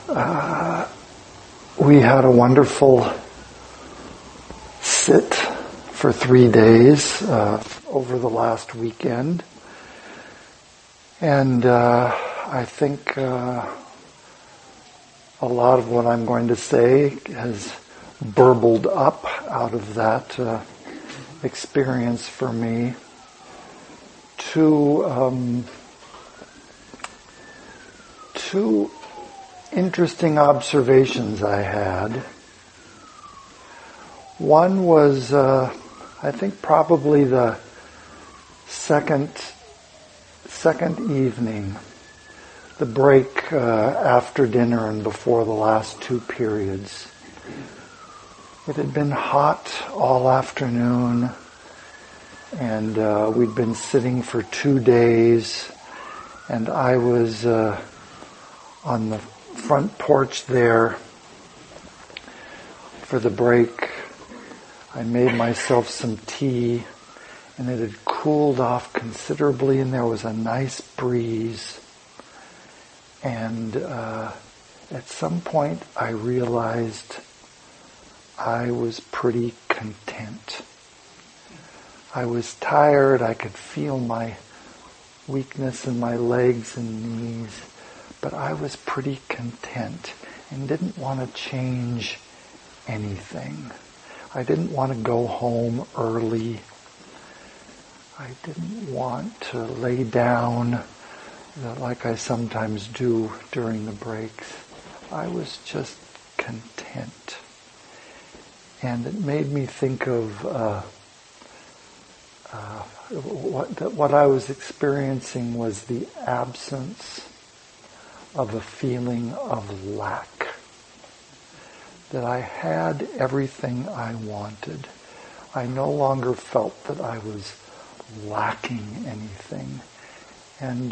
We had a wonderful sit for 3 days over the last weekend. And I think a lot of what I'm going to say has burbled up out of that experience for me. Two interesting observations I had. One was, I think probably the second evening, the break after dinner and before the last two periods. It had been hot all afternoon, and we'd been sitting for 2 days, and I was on the front porch there for the break. I made myself some tea, and it had cooled off considerably, and there was a nice breeze. And at some point I realized I was pretty content. I was tired. I could feel my weakness in my legs and knees, but I was pretty content and didn't want to change anything. I didn't want to go home early. I didn't want to lay down like I sometimes do during the breaks. I was just content. And it made me think of what I was experiencing was the absence of a feeling of lack. That I had everything I wanted. I no longer felt that I was lacking anything. And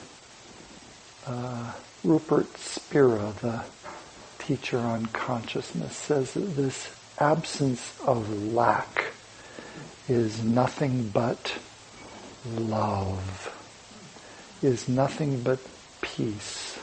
Rupert Spira, the teacher on consciousness, says that this absence of lack is nothing but love, is nothing but peace,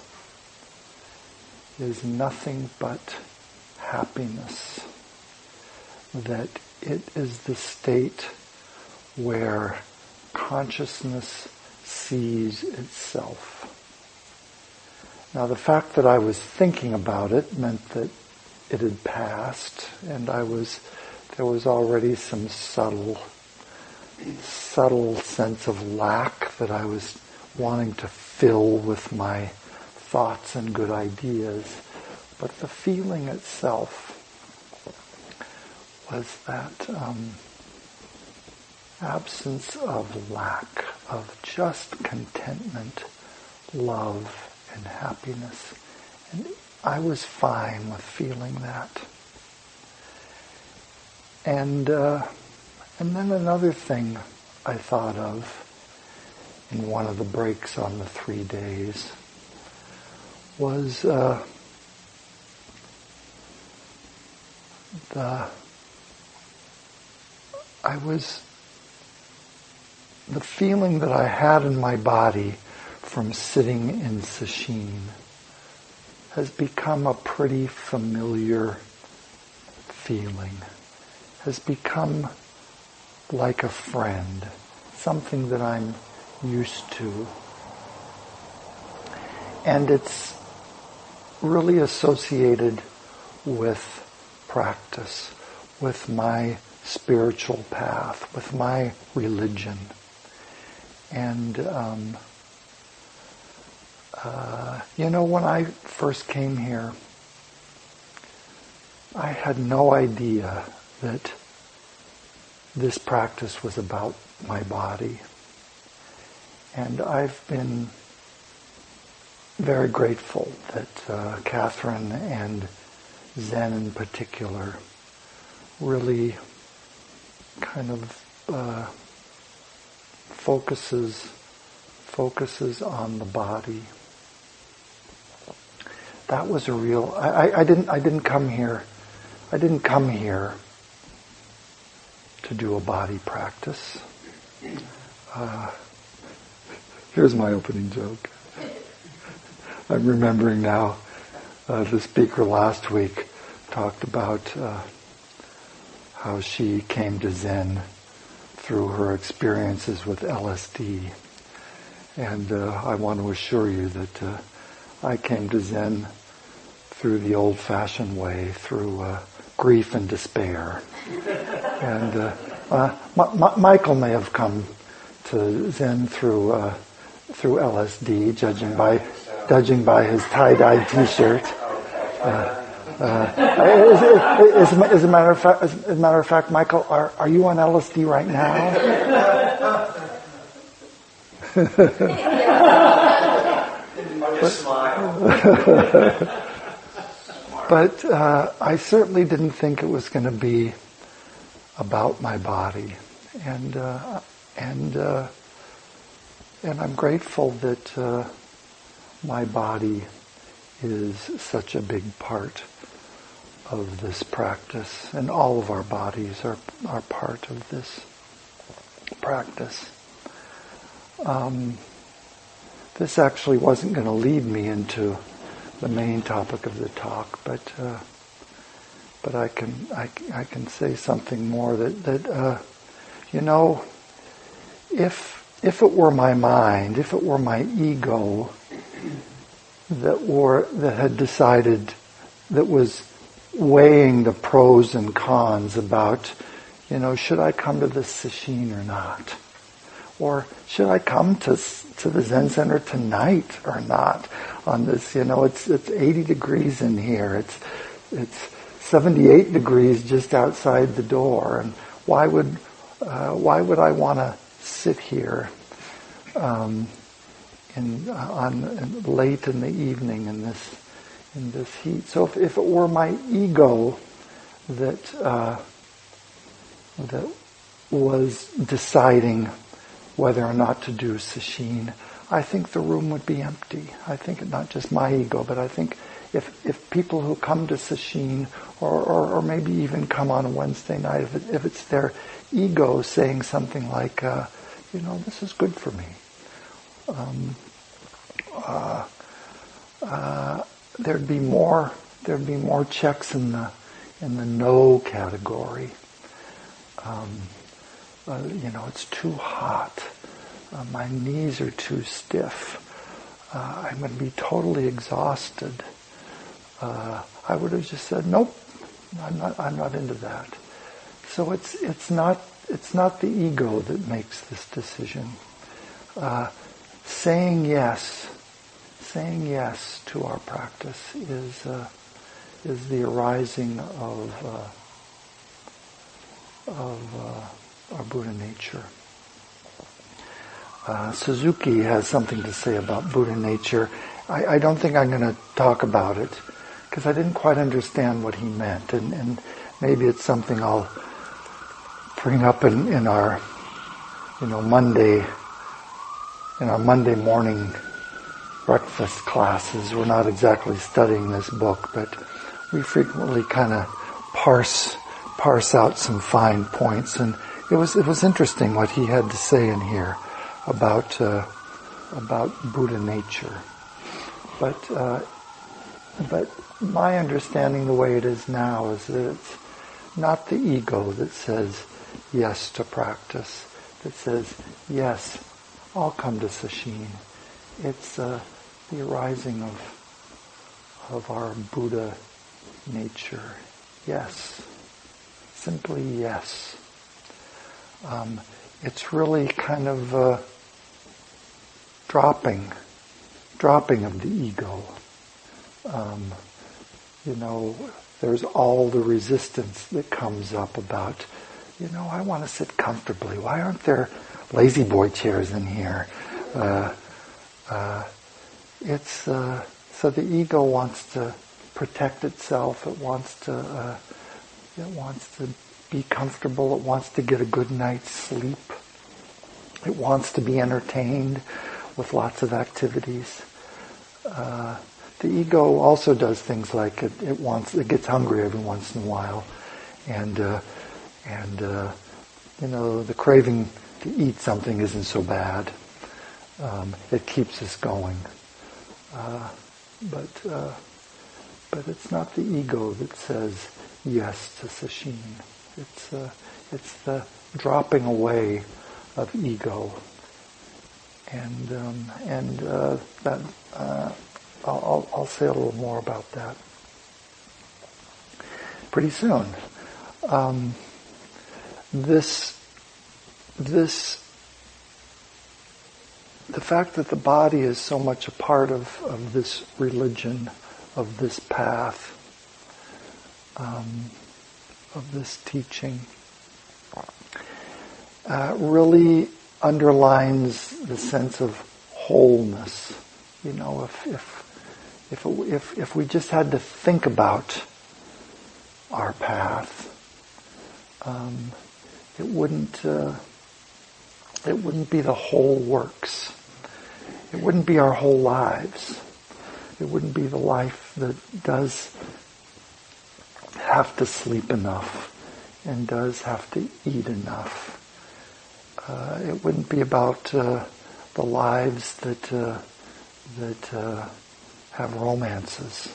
is nothing but happiness, that it is the state where consciousness sees itself. Now, the fact that I was thinking about it meant that it had passed, and there was already some subtle sense of lack that I was wanting to fill with my thoughts and good ideas. But the feeling itself was that absence of lack, of just contentment, love, and happiness. And I was fine with feeling that. And then another thing I thought of in one of the breaks on the 3 days was the feeling that I had in my body from sitting in sesshin has become a pretty familiar feeling, has become like a friend, something that I'm used to. And it's really associated with practice, with my spiritual path, with my religion. And when I first came here, I had no idea that this practice was about my body. And I've been very grateful that Catherine and Zen in particular really kind of focuses on the body. That was a real. I didn't come here to do a body practice. Here's my opening joke. I'm remembering now. The speaker last week talked about how she came to Zen through her experiences with LSD. And I want to assure you that I came to Zen through the old-fashioned way, through grief and despair. And Michael may have come to Zen through LSD, judging by his tie-dye T-shirt. As a matter of fact, Michael, are you on LSD right now? But I certainly didn't think it was going to be about my body, and I'm grateful that my body is such a big part of this practice, and all of our bodies are part of this practice. This actually wasn't going to lead me into the main topic of the talk, but I can say something more that if it were my mind, if it were my ego that had decided, that was weighing the pros and cons about, should I come to the sesshin or not? Or should I come to the Zen Center tonight or not? On this, it's 80 degrees in here. It's 78 degrees just outside the door. And why would I want to sit here late in the evening in this heat? So if it were my ego that was deciding whether or not to do sesshin, I think the room would be empty. I think not just my ego, but I think if people who come to sesshin, or maybe even come on a Wednesday night, if it's their ego saying something like, this is good for me, there'd be more checks in the no category. It's too hot. My knees are too stiff. I'm going to be totally exhausted. I would have just said, nope, I'm not into that. So it's not the ego that makes this decision. Saying yes to our practice is the arising of our Buddha nature. Suzuki has something to say about Buddha nature. I don't think I'm going to talk about it because I didn't quite understand what he meant, and maybe it's something I'll bring up in our Monday morning breakfast classes. We're not exactly studying this book, but we frequently kind of parse out some fine points, and it was interesting what he had to say in here about Buddha nature. But my understanding, the way it is now, is that it's not the ego that says yes to practice, that says, yes, I'll come to sesshin. It's the arising of our Buddha nature. Yes. Simply yes. It's really kind of dropping of the ego. There's all the resistance that comes up about, I want to sit comfortably. Why aren't there lazy boy chairs in here? So the ego wants to protect itself. It wants to be comfortable. It wants to get a good night's sleep. It wants to be entertained with lots of activities. The ego also does things like it gets hungry every once in a while, and the craving to eat something isn't so bad. It keeps us going. But But it's not the ego that says yes to sesshin. It's the dropping away of ego, and that I'll say a little more about that pretty soon. The fact that the body is so much a part of this religion, of this path, of this teaching, really underlines the sense of wholeness. You know, if we just had to think about our path, it wouldn't be the whole works. It wouldn't be our whole lives. It wouldn't be the life that does have to sleep enough and does have to eat enough. It wouldn't be about the lives that have romances.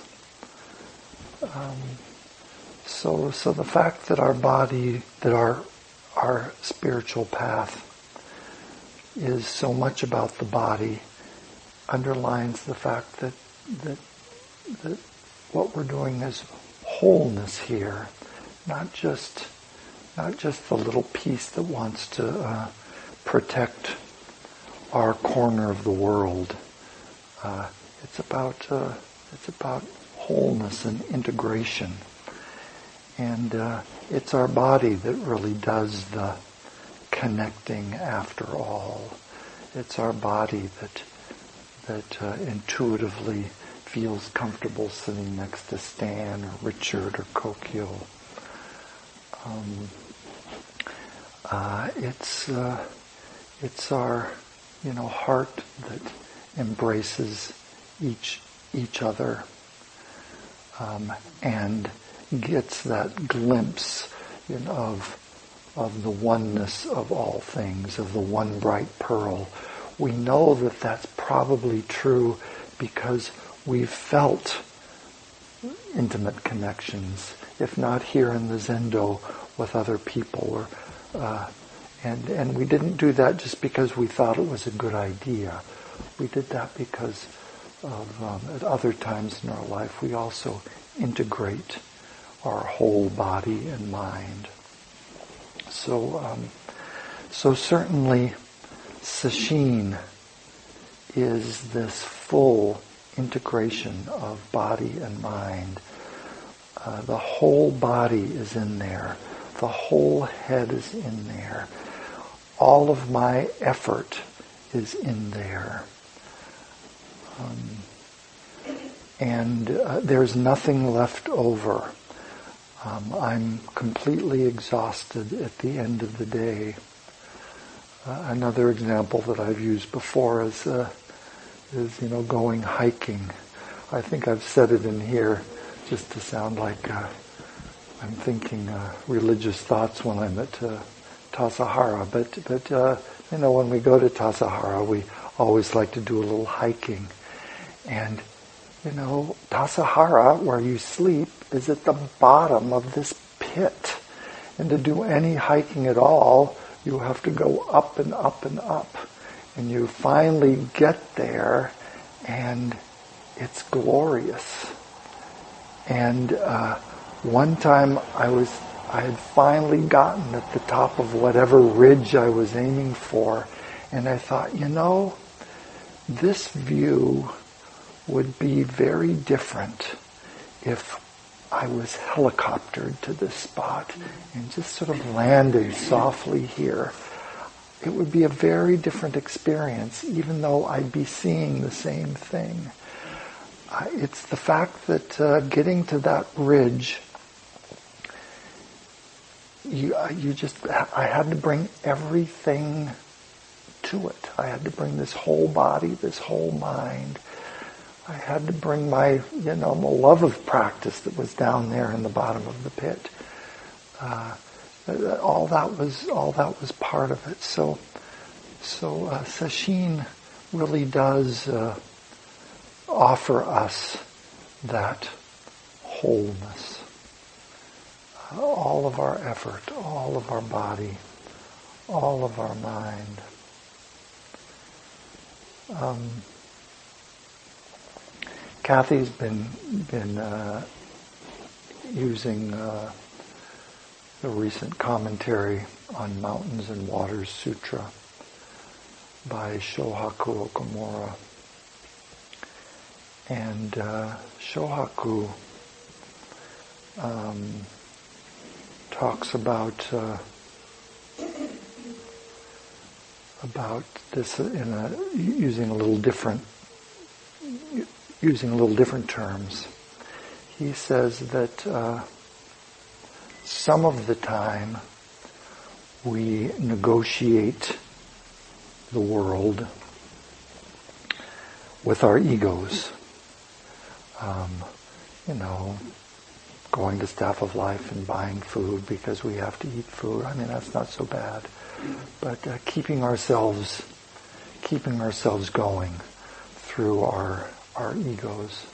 So the fact that our body, that our spiritual path is so much about the body underlines the fact that what we're doing is wholeness here, not just the little piece that wants to protect our corner of the world. It's about wholeness and integration, and it's our body that really does the connecting after all. It's our body that intuitively feels comfortable sitting next to Stan or Richard or Kokyo. It's our heart that embraces each other and gets that glimpse of the oneness of all things, of the one bright pearl. We know that that's probably true because we've felt intimate connections, if not here in the Zendo, with other people, and we didn't do that just because we thought it was a good idea. We did that because at other times in our life we also integrate our whole body and mind. So certainly sesshin is this full integration of body and mind. The whole body is in there. The whole head is in there. All of my effort is in there. And there's nothing left over. I'm completely exhausted at the end of the day. Another example that I've used before is going hiking. I think I've said it in here just to sound like I'm thinking religious thoughts when I'm at Tassajara. But when we go to Tassajara, we always like to do a little hiking. And Tassajara, where you sleep, is at the bottom of this pit. And to do any hiking at all, you have to go up and up and up. And you finally get there, and it's glorious. And one time I had finally gotten at the top of whatever ridge I was aiming for, and I thought, this view would be very different if I was helicoptered to this spot and just sort of landed softly here. It would be a very different experience, even though I'd be seeing the same thing. It's the fact that getting to that ridge, I had to bring everything to it. I had to bring this whole body, this whole mind. I had to bring my love of practice that was down there in the bottom of the pit. All that was part of it. So sesshin really does offer us that wholeness. All of our effort, all of our body, all of our mind. Kathy's been using the recent commentary on Mountains and Waters Sutra by Shohaku Okumura. And Shohaku talks about this using a little different terms. He says that some of the time we negotiate the world with our egos. Going to Staff of Life and buying food because we have to eat food. I mean, that's not so bad. But keeping ourselves going through our egos.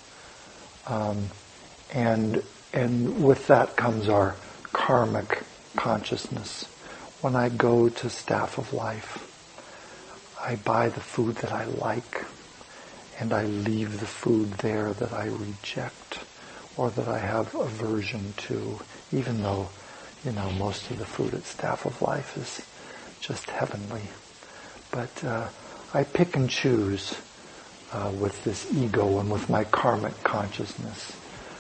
And with that comes our karmic consciousness. When I go to Staff of Life, I buy the food that I like, and I leave the food there that I reject or that I have aversion to, even though, most of the food at Staff of Life is just heavenly. But I pick and choose with this ego and with my karmic consciousness.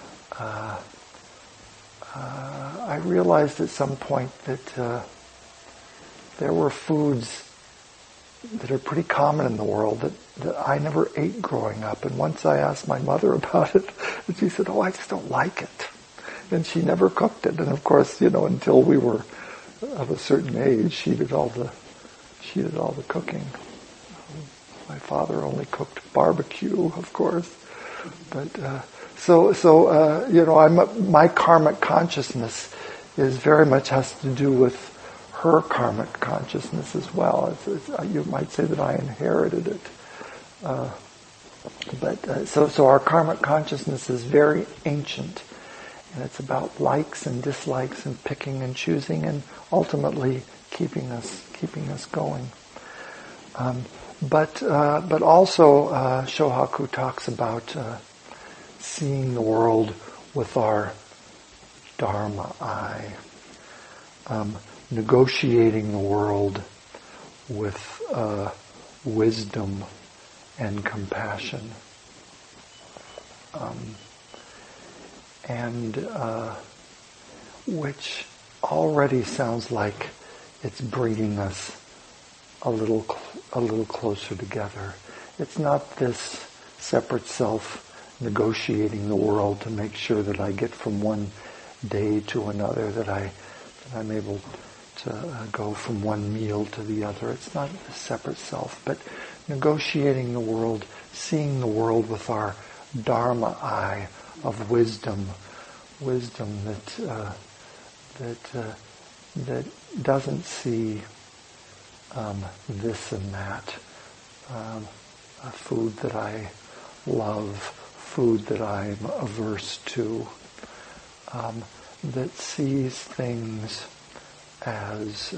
I realized at some point that there were foods that are pretty common in the world that I never ate growing up. And once I asked my mother about it, and she said, I just don't like it. And she never cooked it. And of course, until we were of a certain age, she did all the cooking. My father only cooked barbecue, of course. But my karmic consciousness is very much has to do with her karmic consciousness as well. You might say that I inherited it. So our karmic consciousness is very ancient, and it's about likes and dislikes and picking and choosing, and ultimately keeping us going. But also Shohaku talks about seeing the world with our Dharma eye, negotiating the world with wisdom and compassion, which already sounds like it's bringing us a little closer together. It's not this separate self negotiating the world to make sure that I get from one day to another, that I'm able to go from one meal to the other. It's not a separate self, but negotiating the world, seeing the world with our Dharma eye of wisdom that doesn't see this and that, food that I love, food that I'm averse to, that sees things as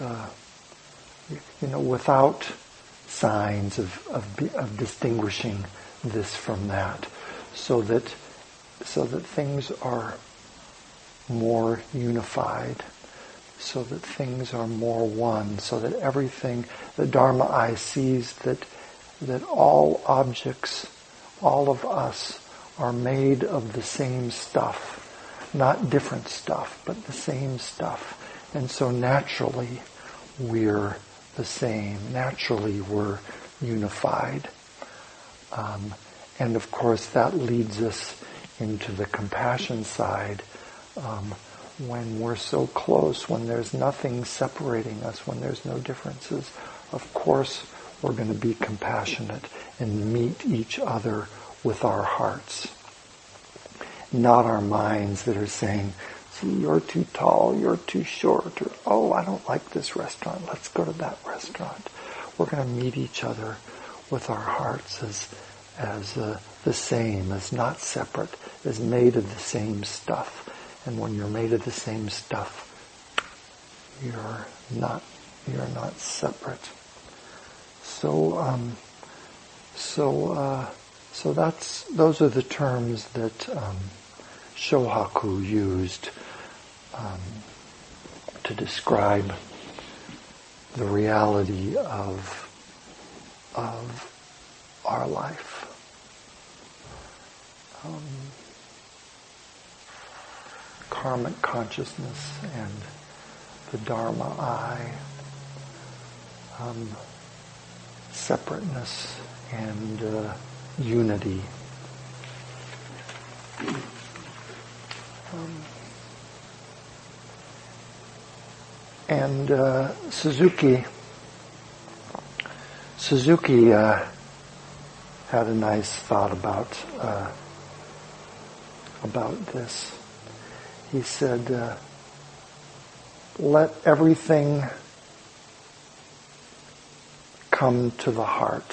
without signs of distinguishing this from that, so that things are more unified, so that things are more one, so that everything, the Dharma eye sees that all objects, all of us, are made of the same stuff, not different stuff, but the same stuff. And so naturally we're the same. Naturally we're unified. And of course that leads us into the compassion side. When we're so close, when there's nothing separating us, when there's no differences, of course we're going to be compassionate and meet each other with our hearts. Not our minds that are saying, see, you're too tall, you're too short, or, oh, I don't like this restaurant, let's go to that restaurant. We're going to meet each other with our hearts as the same, is not separate, is made of the same stuff. And when you're made of the same stuff, you're not separate. So those are the terms that Shohaku used to describe the reality of our life. Karmic consciousness and the Dharma I, separateness and unity. And Suzuki had a nice thought about this. He said, let everything come to the heart.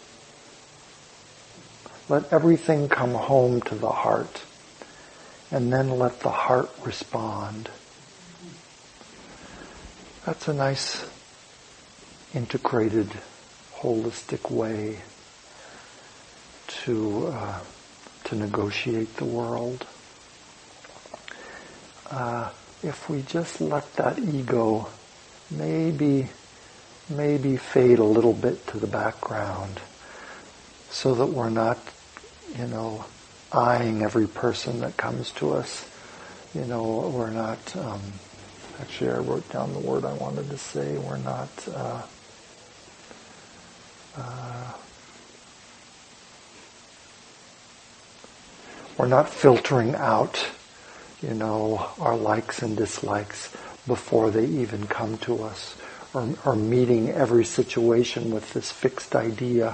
Let everything come home to the heart, and then let the heart respond. That's a nice, integrated, holistic way to negotiate the world. If we just let that ego maybe fade a little bit to the background, so that we're not, eyeing every person that comes to us. We're not, actually I wrote down the word I wanted to say, we're not, we're not filtering out, our likes and dislikes before they even come to us, or meeting every situation with this fixed idea,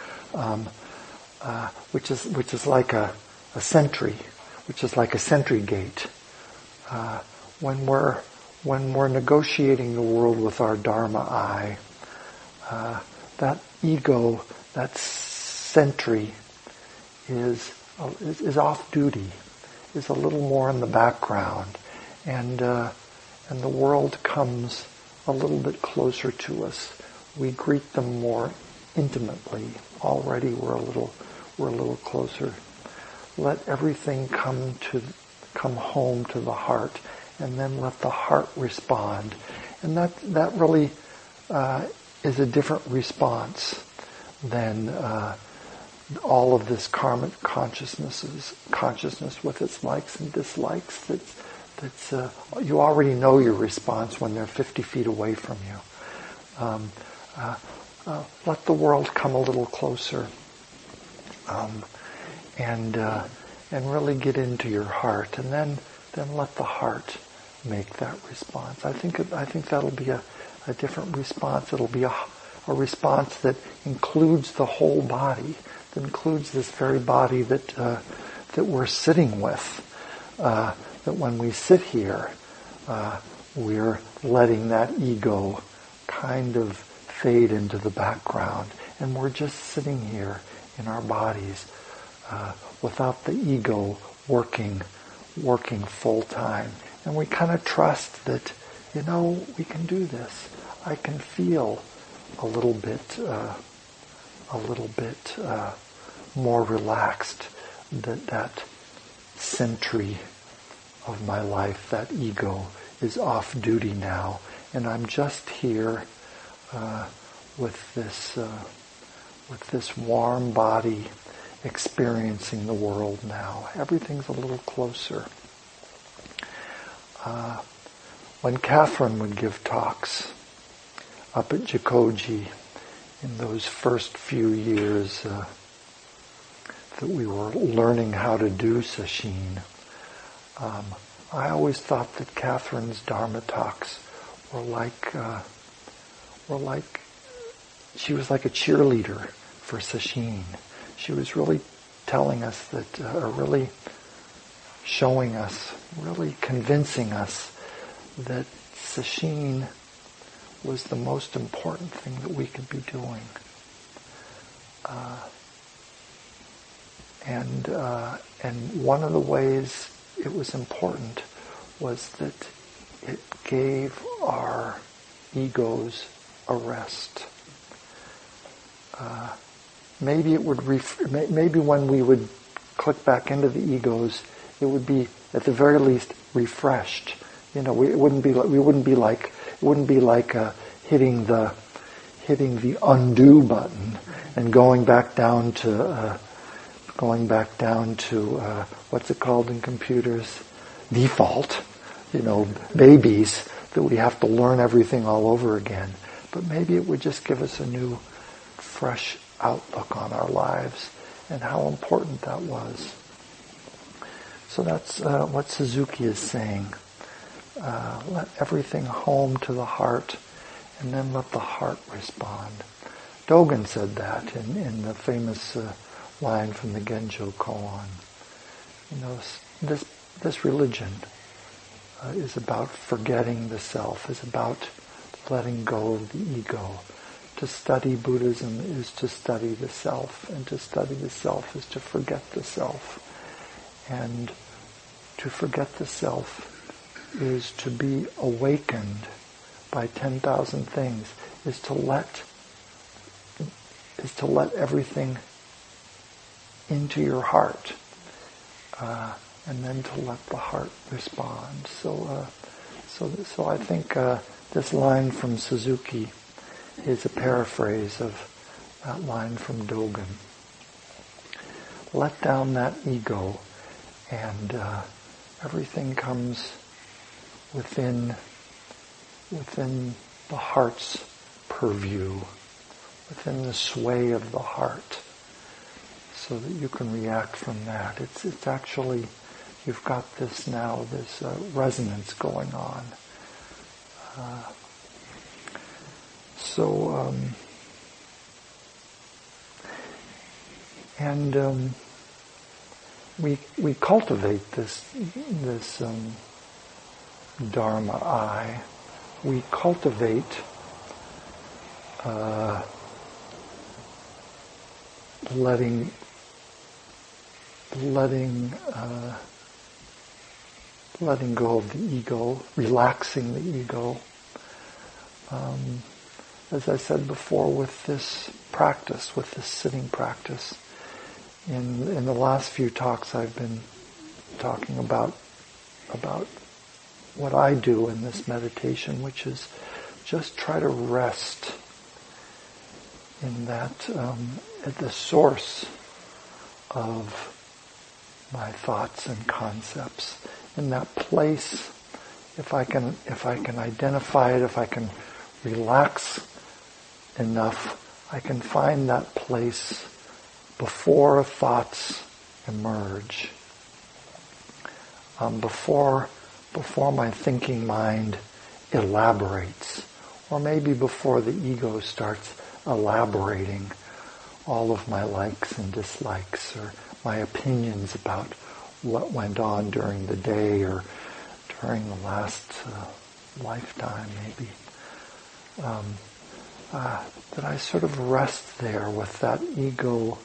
which is like a sentry, which is like a sentry gate. When we're negotiating the world with our Dharma I, that ego, that sentry, is off duty, is a little more in the background, and the world comes a little bit closer to us. We greet them more intimately. Already we're a little closer. Let everything come home to the heart, and then let the heart respond. And that really is a different response than all of this karmic consciousness with its likes and dislikes. That's you already know your response when they're 50 feet away from you. Let the world come a little closer, and really get into your heart, and then let the heart make that response. I think that'll be a different response. It'll be a response that includes the whole body, that includes this very body that we're sitting with. That when we sit here, we're letting that ego kind of fade into the background, and we're just sitting here in our bodies without the ego working full time. And we kind of trust that, we can do this. I can feel a little bit more relaxed, that sentry of my life, that ego, is off duty now, and I'm just here with this warm body, experiencing the world now. Everything's a little closer. When Catherine would give talks up at Jikoji in those first few years that we were learning how to do sesshin, I always thought that Catherine's Dharma talks were like she was like a cheerleader for sesshin. She was really telling us that, or really showing us, really convincing us that sesshin was the most important thing that we could be doing. And one of the ways it was important was that it gave our egos a rest. Maybe it would. Maybe when we would click back into the egos, it would be at the very least refreshed. It wouldn't be like hitting the undo button and going back down to what's it called in computers? Default. Babies that we have to learn everything all over again. But maybe it would just give us a new, fresh outlook on our lives and how important that was. So that's what Suzuki is saying. Let everything home to the heart, and then let the heart respond. Dogen said that in the famous line from the Genjo Koan. This religion is about forgetting the self, is about letting go of the ego. To study Buddhism is to study the self, and to study the self is to forget the self. And to forget the self is to be awakened by 10,000 things, is to let everything into your heart, and then to let the heart respond. So I think this line from Suzuki is a paraphrase of that line from Dogen. Let down that ego, and everything comes within the heart's purview, within the sway of the heart, so that you can react from that. It's actually, you've got this now, this resonance going on. We cultivate this Dharma I. We cultivate letting go of the ego, relaxing the ego. As I said before, with this practice, with this sitting practice, in the last few talks I've been talking about what I do in this meditation, which is just try to rest in that, at the source of my thoughts and concepts, in that place. If I can identify it, if I can relax enough, I can find that place before thoughts emerge, before my thinking mind elaborates, or maybe before the ego starts elaborating all of my likes and dislikes, or my opinions about what went on during the day or during the last lifetime, maybe. That I sort of rest there with that ego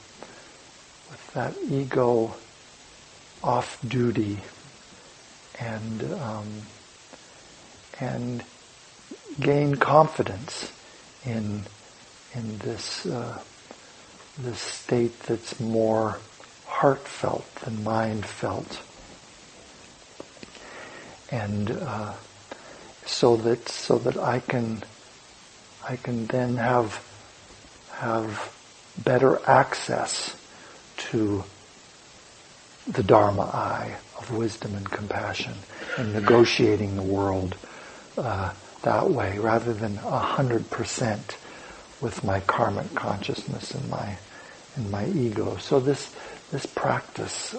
off duty, and gain confidence in this state that's more heartfelt than mind felt, and so that I can then have better access to the Dharma I of wisdom and compassion, and negotiating the world that way, rather than 100% with my karmic consciousness and my ego. So this practice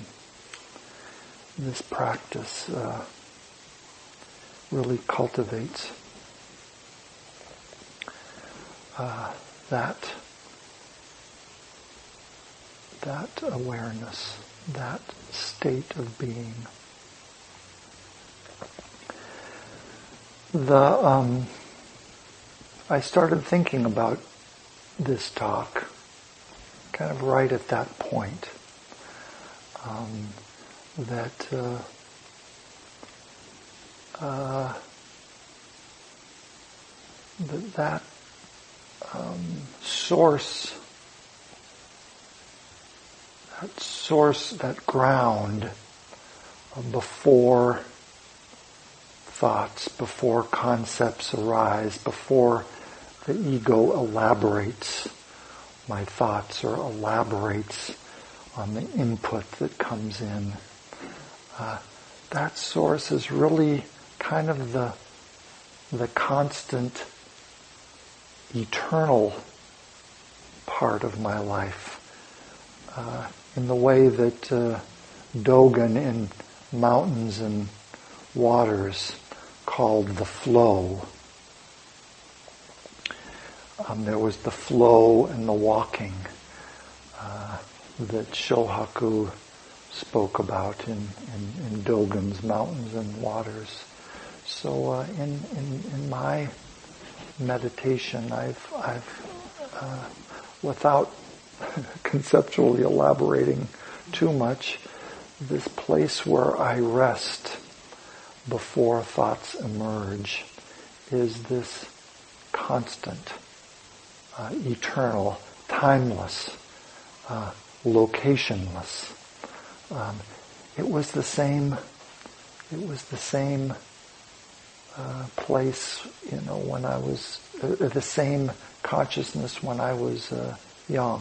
really cultivates that awareness, that state of being. I started thinking about this talk kind of right at that point. that that source, that ground before thoughts, before concepts arise, before the ego elaborates my thoughts or elaborates on the input that comes in. That source is really kind of the constant, eternal part of my life. In the way that Dogen in Mountains and Waters called the flow. There was the flow and the walking that Shohaku spoke about in Dogen's Mountains and Waters. So in my meditation, I've without conceptually elaborating too much, this place where I rest before thoughts emerge is this constant, eternal, timeless, locationless. It was the same place, when I was the same consciousness when I was young.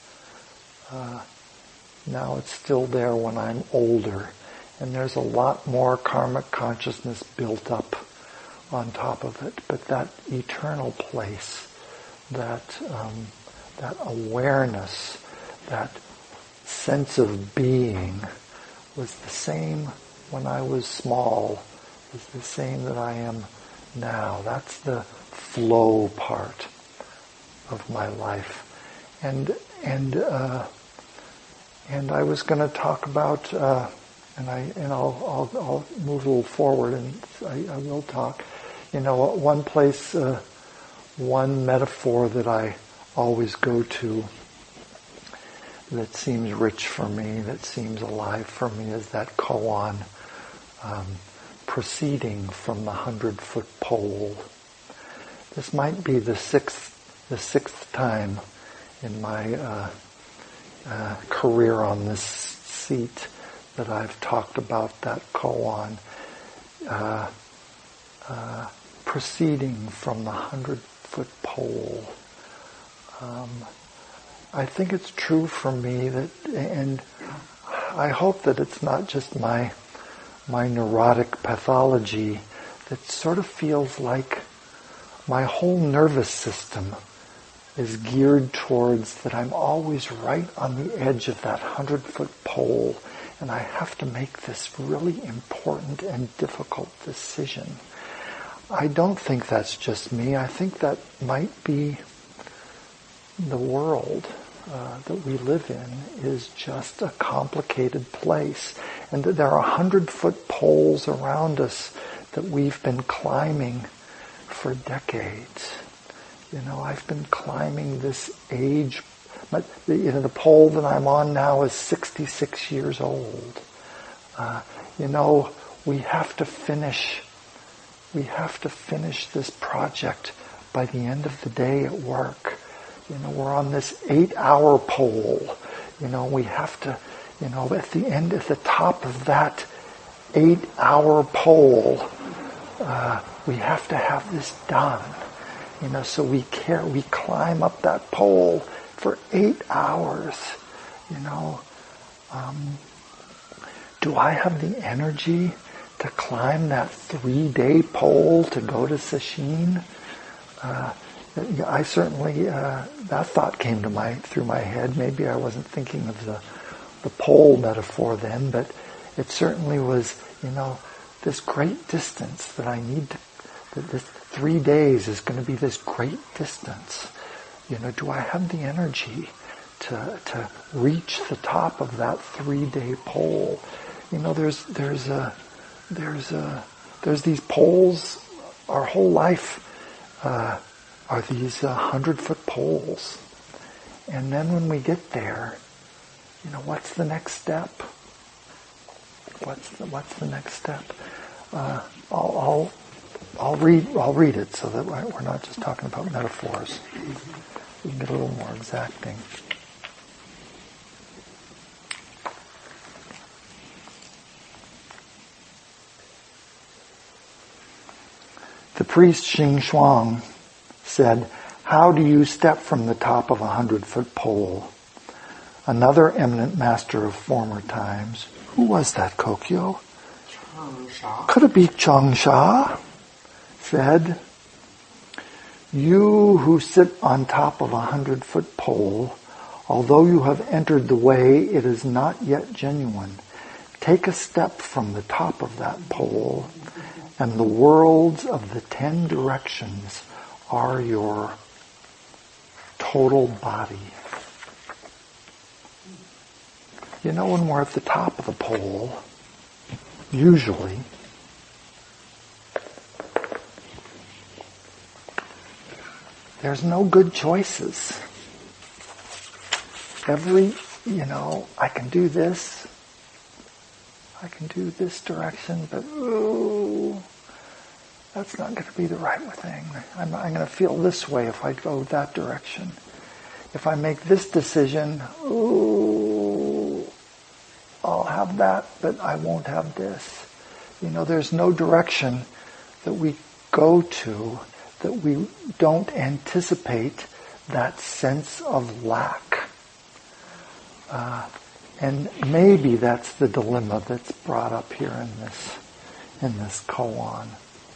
Now it's still there when I'm older, and there's a lot more karmic consciousness built up on top of it. But that eternal place, that awareness, that sense of being, was the same when I was small, is the same that I am now. That's the flow part of my life. And I was going to talk about, I'll move a little forward, and I will talk. One place, one metaphor that I always go to that seems rich for me, that seems alive for me, is that koan, proceeding from the 100-foot pole. This might be the sixth time in my career on this seat that I've talked about that koan, proceeding from the 100-foot pole. I think it's true for me that, and I hope that it's not just my neurotic pathology, that sort of feels like my whole nervous system is geared towards that I'm always right on the edge of that 100-foot pole, and I have to make this really important and difficult decision. I don't think that's just me. I think that might be the world that we live in is just a complicated place, and that there are 100-foot poles around us that we've been climbing for decades. I've been climbing this age, but the pole that I'm on now is 66 years old. We have to finish this project by the end of the day at work. We're on this 8-hour pole. We have to, at the top of that 8-hour pole, we have to have this done. So we climb up that pole for 8 hours. Do I have the energy to climb that 3-day pole to go to Sesshin? I certainly, that thought came through my head. Maybe I wasn't thinking of the pole metaphor then, but it certainly was, this great distance that I need to, that this 3 days is going to be this great distance. Do I have the energy to reach the top of that 3-day pole? There's these poles. Our whole life are these 100-foot poles, and then when we get there, what's the next step? What's the next step? I'll read it so that we're not just talking about metaphors. We can get a little more exacting. The priest Xing Shuang said, "How do you step from the top of a 100-foot pole?" Another eminent master of former times, who was that, Kokyo? Could it be Changsha? Said, "You who sit on top of a 100-foot pole, although you have entered the way, it is not yet genuine. Take a step from the top of that pole, and the worlds of the 10 directions are your total body." You know, when we're at the top of the pole, usually, there's no good choices. I can do this. I can do this direction, but that's not going to be the right thing. I'm going to feel this way if I go that direction. If I make this decision, I'll have that, but I won't have this. There's no direction that we go to that we don't anticipate that sense of lack. And maybe that's the dilemma that's brought up here in this koan.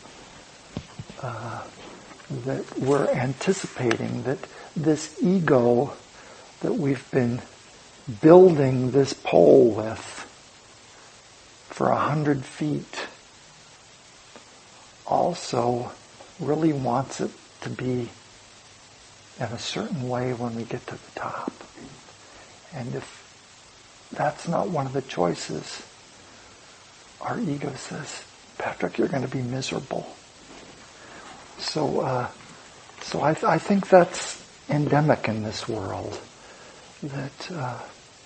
That we're anticipating that this ego that we've been building this pole with for 100 feet also really wants it to be in a certain way when we get to the top. And if that's not one of the choices, our ego says, "Patrick, you're going to be miserable." So I think that's endemic in this world, that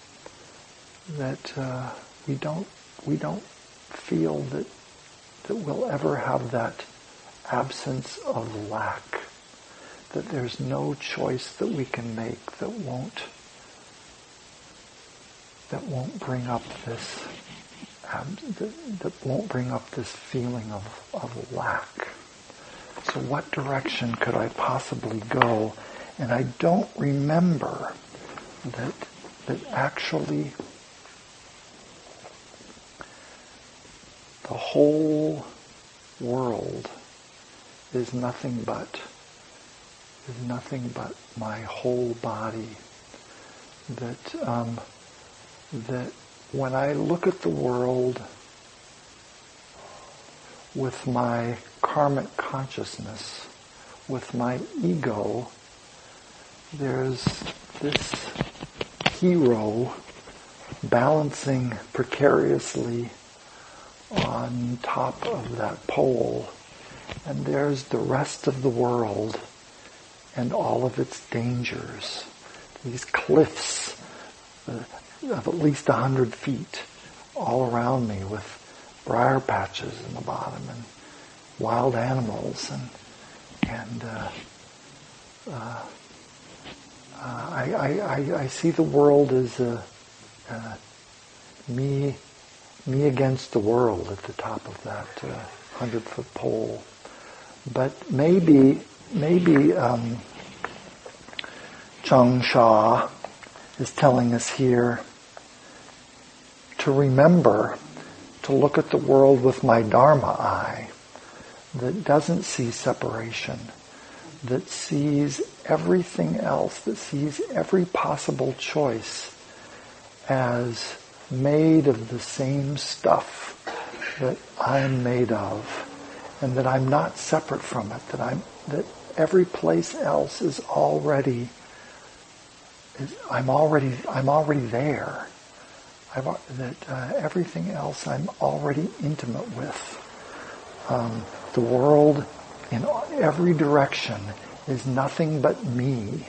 we don't feel that we'll ever have that absence of lack, that there's no choice that we can make that won't bring up this feeling of lack. So what direction could I possibly go? And I don't remember that actually the whole world is nothing but my whole body. That when I look at the world with my karmic consciousness, with my ego, there's this hero balancing precariously on top of that pole, and there's the rest of the world and all of its dangers. These cliffs of at least 100 feet all around me with briar patches in the bottom and wild animals and I see the world as me against the world at the top of that 100-foot pole. But maybe Changsha is telling us here to remember to look at the world with my Dharma eye, that doesn't see separation, that sees everything else, that sees every possible choice as made of the same stuff that I'm made of, and that I'm not separate from it, that every place else is already I'm already there. Everything else I'm already intimate with. The world in every direction is nothing but me,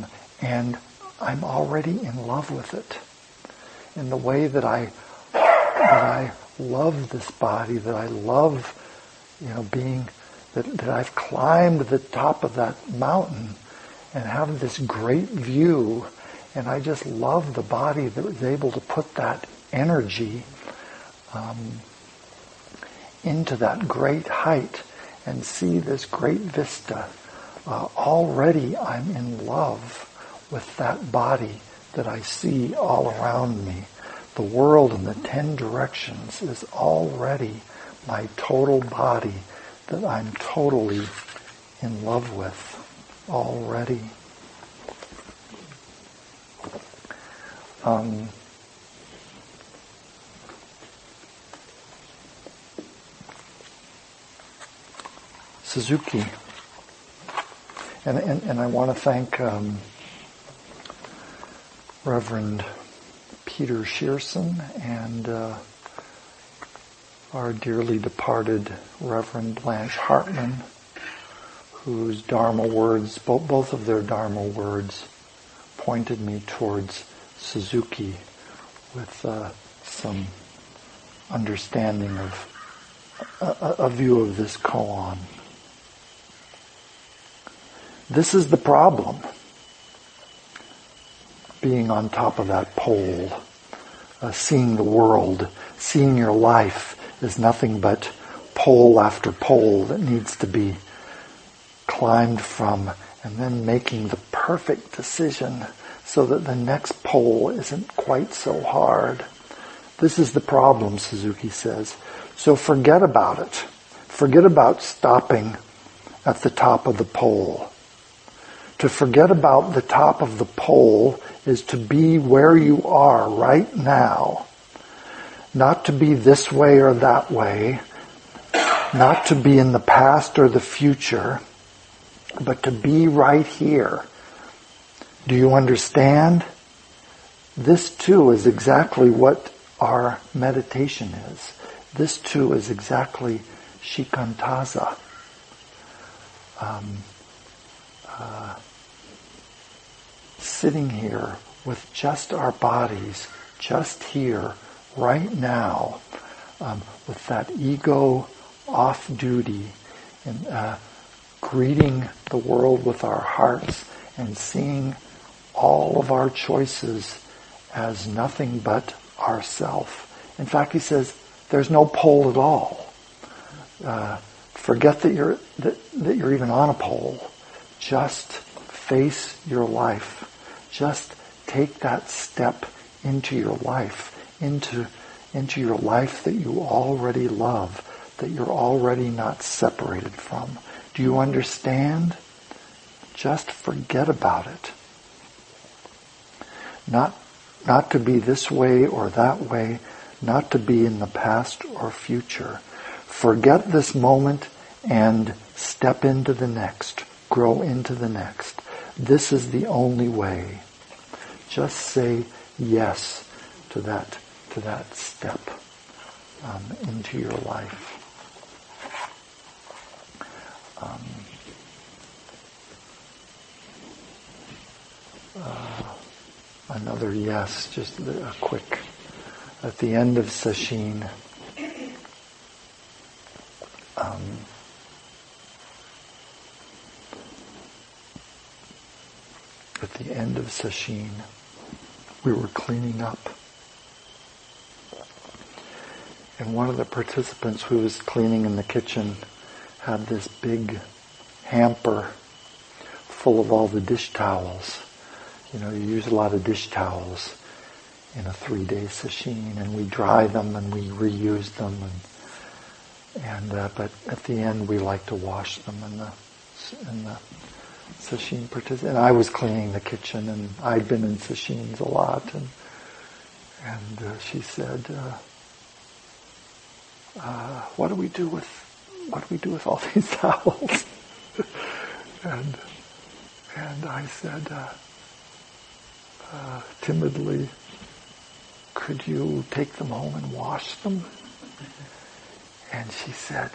and I'm already in love with it. In the way that I I love this body, that I love, being, that I've climbed the top of that mountain and have this great view, and I just love the body that was able to put that energy into that great height and see this great vista. Already I'm in love with that body that I see all around me. The world in the 10 directions is already my total body that I'm totally in love with already. Suzuki. And I want to thank Reverend Peter Shearson and our dearly departed Reverend Blanche Hartman, whose Dharma words, both of their Dharma words, pointed me towards Suzuki with some understanding of a view of this koan. This is the problem. Being on top of that pole, seeing the world, seeing your life is nothing but pole after pole that needs to be climbed from, and then making the perfect decision so that the next pole isn't quite so hard. This is the problem, Suzuki says. So forget about it. Forget about stopping at the top of the pole. To forget about the top of the pole is to be where you are right now. Not to be this way or that way. Not to be in the past or the future. But to be right here. Do you understand? This too is exactly what our meditation is. This too is exactly shikantaza. Sitting here with just our bodies, just here, right now, with that ego off duty, and greeting the world with our hearts and seeing all of our choices as nothing but ourself. In fact, he says, there's no pole at all. Forget that you're even on a pole. Just face your life. Just take that step into your life, into your life that you already love, that you're already not separated from. Do you understand? Just forget about it. Not to be this way or that way, not to be in the past or future. Forget this moment and step into the next, grow into the next. This is the only way. Just say yes to that step into your life. Another yes, just a quick. At the end of Sesshin, we were cleaning up. And one of the participants who was cleaning in the kitchen had this big hamper full of all the dish towels. You use a lot of dish towels in a 3-day sesshin, and we dry them and we reuse them, but at the end we like to wash them in the sesshin participant. And I was cleaning the kitchen, and I'd been in sesshins a lot, and she said, what do we do with all these towels? and I said, timidly, could you take them home and wash them? And she said,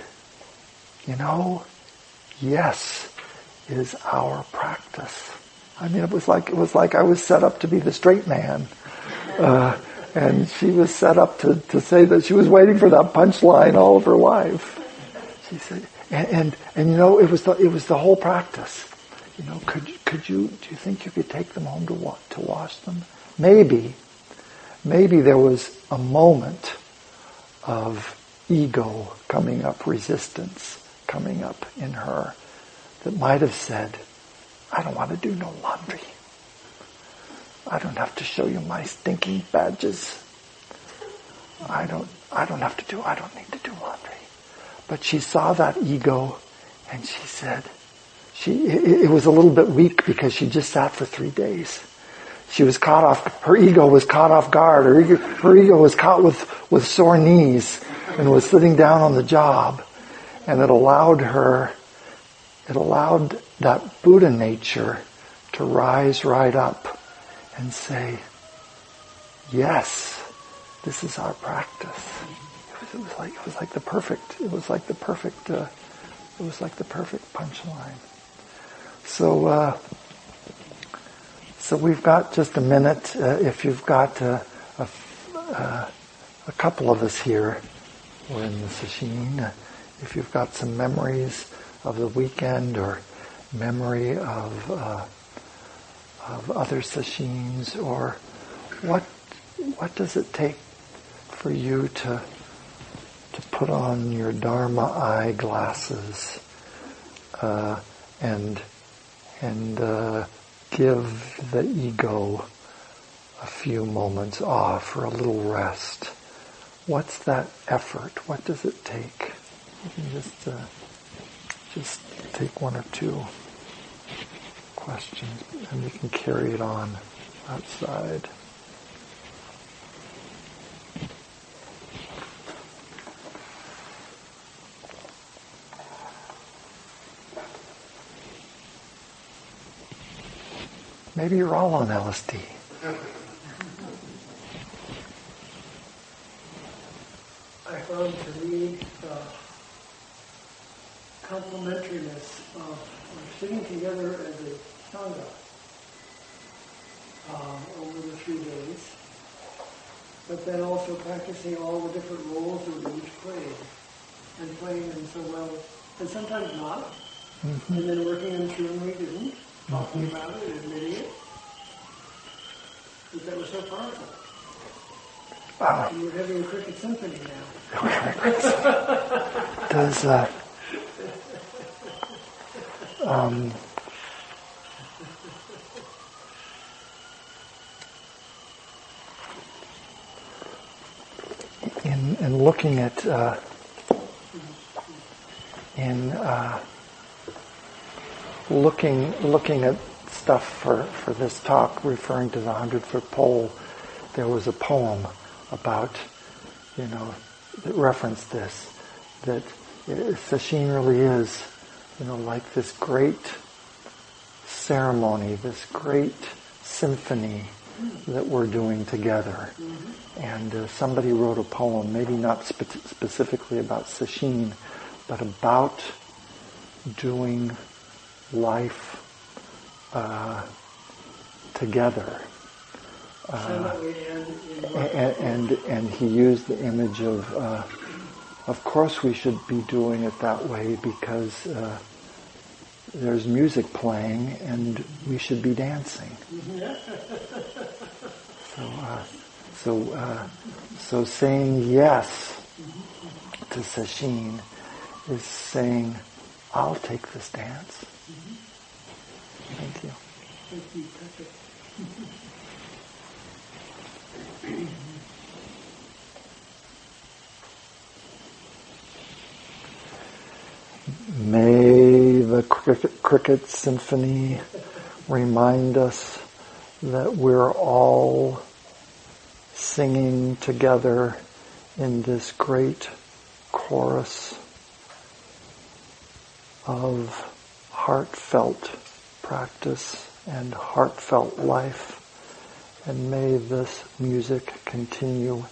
yes is our practice. I mean, it was like I was set up to be the straight man. And she was set up to say that she was waiting for that punchline all of her life. She said, and you know, it was the whole practice. You know, do you think you could take them home to wash them? Maybe there was a moment of ego coming up, resistance coming up in her that might have said, I don't want to do no laundry. I don't have to show you my stinking badges. I don't need to do laundry. But she saw that ego and she said, it was a little bit weak because she just sat for 3 days. She was caught off, her ego was caught off guard. Her ego was caught with sore knees and was sitting down on the job. And it allowed that Buddha nature to rise right up and say, yes, this is our practice. It was like the perfect punchline. So we've got just a minute. If you've got a couple of us here, we're in the sesshin. If you've got some memories of the weekend or memory of other sesshins, or what does it take for you to put on your Dharma eyeglasses and give the ego a few moments off or a little rest? What's that effort? What does it take? You can just take one or two questions and we can carry it on outside. Maybe you're all on LSD. I found to me the complementariness of sitting together as a sangha over the 3 days, but then also practicing all the different roles that we each played, and playing them so well, and sometimes not, and then working them through when we didn't, talking about it, admitting it, but that was so powerful. And we're having a cricket symphony now. Does in looking at looking at stuff for this talk, referring to the 100-foot pole, there was a poem about, that referenced this, that sesshin really is, like this great ceremony, this great symphony that we're doing together. And somebody wrote a poem, maybe not specifically about sesshin, but about doing life together. And he used the image of course we should be doing it that way because there's music playing and we should be dancing. So saying yes to sesshin is saying, I'll take this dance. Thank you. Thank you. Perfect. May the cricket symphony remind us that we're all singing together in this great chorus of heartfelt practice and heartfelt life. And may this music continue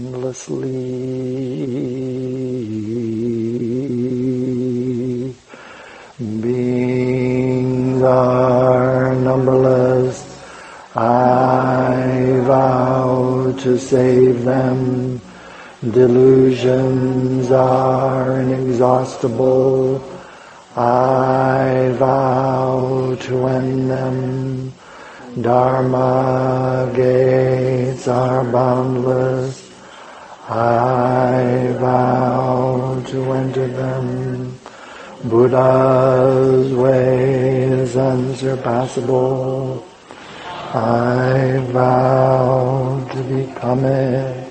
endlessly. Beings are numberless. I vow to to save them. Delusions are inexhaustible. I vow to end them. Dharma gates are boundless. I vow to enter them. Buddha's way is unsurpassable. I vow to become it.